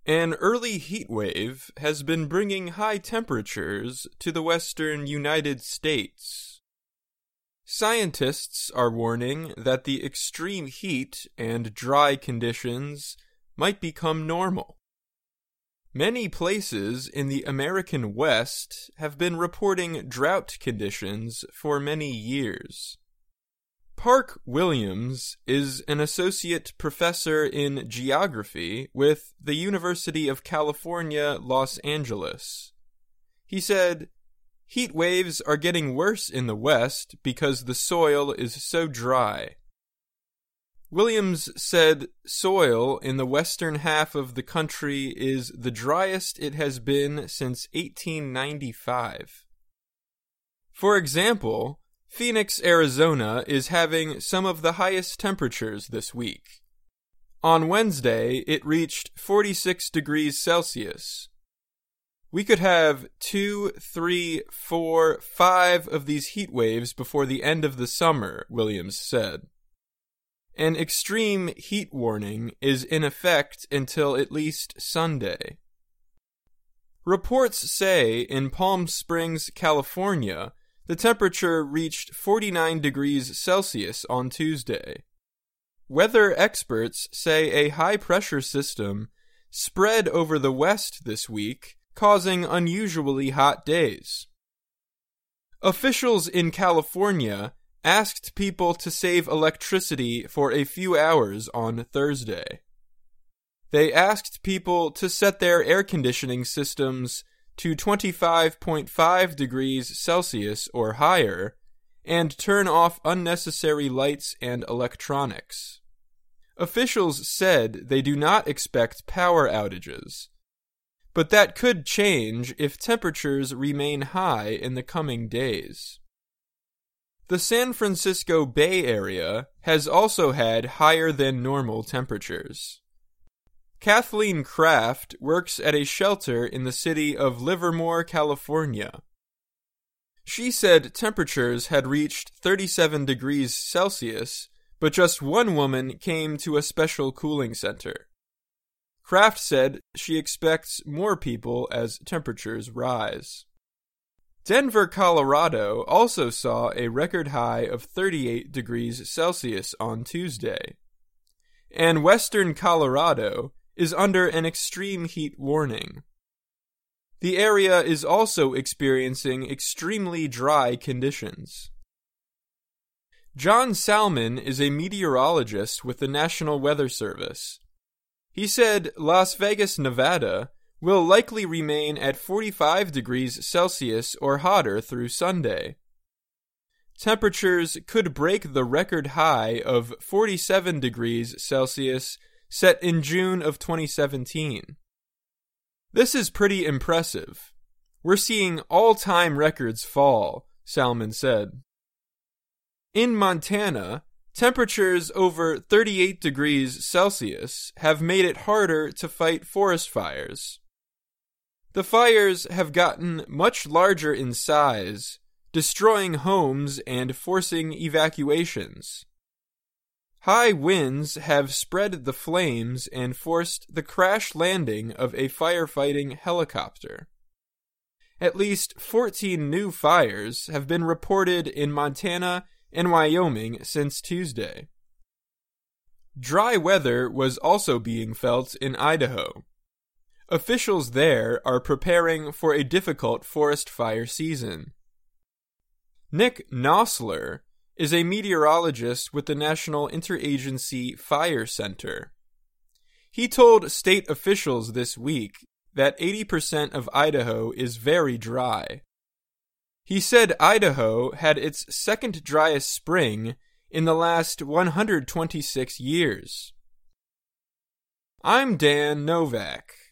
An early heat wave has been bringing high temperatures to the western United States. Scientists are warning that the extreme heat and dry conditions might become normal. Many places in the American West have been reporting drought conditions for many years. Park Williams is an associate professor in geography with the University of California, Los Angeles. He said, "Heat waves are getting worse in the West because the soil is so dry." Williams said soil in the western half of the country is the driest it has been since 1895. For example, Phoenix, Arizona is having some of the highest temperatures this week. On Wednesday, it reached 46 degrees Celsius. We could have 2, 3, 4, 5 of these heat waves before the end of the summer, Williams said. An extreme heat warning is in effect until at least Sunday. Reports say in Palm Springs, California, the temperature reached 49 degrees Celsius on Tuesday. Weather experts say a high-pressure system spread over the West this week, causing unusually hot days. Officials in California asked people to save electricity for a few hours on Thursday. They asked people to set their air conditioning systems to 25.5 degrees Celsius or higher, and turn off unnecessary lights and electronics. Officials said they do not expect power outages, but that could change if temperatures remain high in the coming days. The San Francisco Bay Area has also had higher than normal temperatures. Kathleen Kraft works at a shelter in the city of Livermore, California. She said temperatures had reached 37 degrees Celsius, but just one woman came to a special cooling center. Kraft said she expects more people as temperatures rise. Denver, Colorado also saw a record high of 38 degrees Celsius on Tuesday. And western Colorado is under an extreme heat warning. The area is also experiencing extremely dry conditions. John Salmon is a meteorologist with the National Weather Service. He said Las Vegas, Nevada will likely remain at 45 degrees Celsius or hotter through Sunday. Temperatures could break the record high of 47 degrees Celsius set in June of 2017. This is pretty impressive. We're seeing all-time records fall, Salmon said. In Montana, temperatures over 38 degrees Celsius have made it harder to fight forest fires. The fires have gotten much larger in size, destroying homes and forcing evacuations. High winds have spread the flames and forced the crash landing of a firefighting helicopter. At least 14 new fires have been reported in Montana and Wyoming since Tuesday. Dry weather was also being felt in Idaho. Officials there are preparing for a difficult forest fire season. Nick Nosler is a meteorologist with the National Interagency Fire Center. He told state officials this week that 80% of Idaho is very dry. He said Idaho had its second driest spring in the last 126 years. I'm Dan Novak.